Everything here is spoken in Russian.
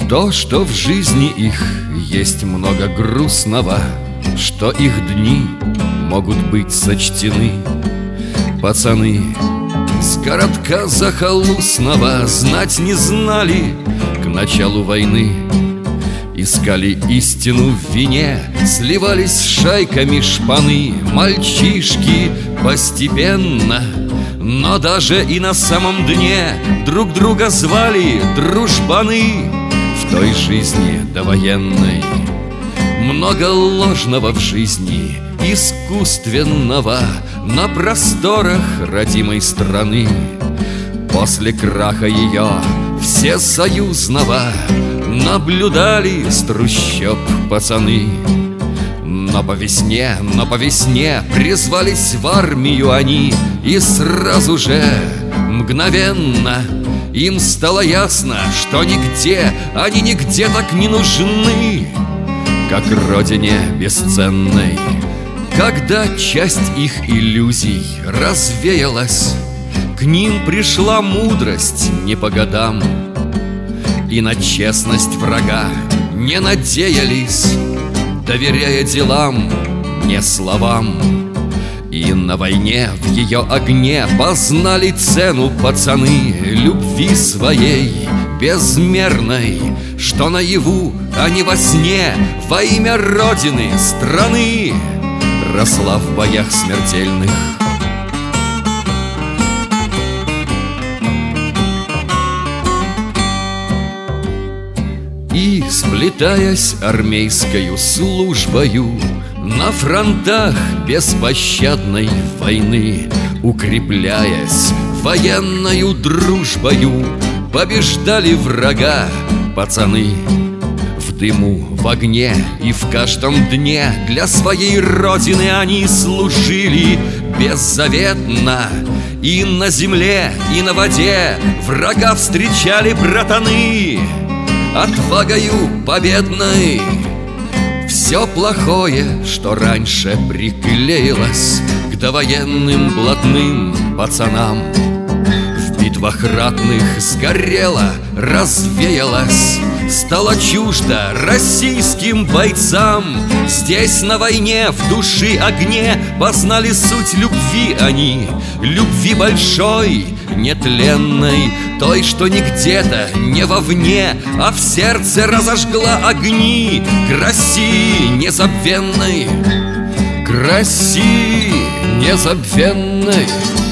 То, что в жизни их есть много грустного, что их дни могут быть сочтены. Пацаны с городка захолустного знать не знали к началу войны. Искали истину в вине, сливались с шайками шпаны. Мальчишки постепенно, но даже и на самом дне друг друга звали дружбаны. В той жизни довоенной много ложного в жизни, искусственного на просторах родимой страны. После краха ее всесоюзного наблюдали с трущоб пацаны. Но по весне призвались в армию они, и сразу же, мгновенно им стало ясно, что нигде они нигде так не нужны, как родине бесценной. Когда часть их иллюзий развеялась, к ним пришла мудрость не по годам, и на честность врага не надеялись, доверяя делам, не словам. И на войне в ее огне познали цену пацаны любви своей безмерной, что наяву, а не во сне, во имя Родины, страны росла в боях смертельных. И, сплетаясь армейскою службою на фронтах беспощадной войны, укрепляясь военною дружбою, побеждали врага пацаны. В дыму, в огне и в каждом дне для своей родины они служили беззаветно. И на земле, и на воде врага встречали братаны отвагою победной. Все плохое, что раньше приклеилось к довоенным блатным пацанам, в битвах ратных сгорело, развеялось, стало чуждо российским бойцам. Здесь на войне в души огне познали суть любви они, любви большой, нетленной, той, что не где-то, не вовне, а в сердце разожгла огни к России незабвенной, к России незабвенной.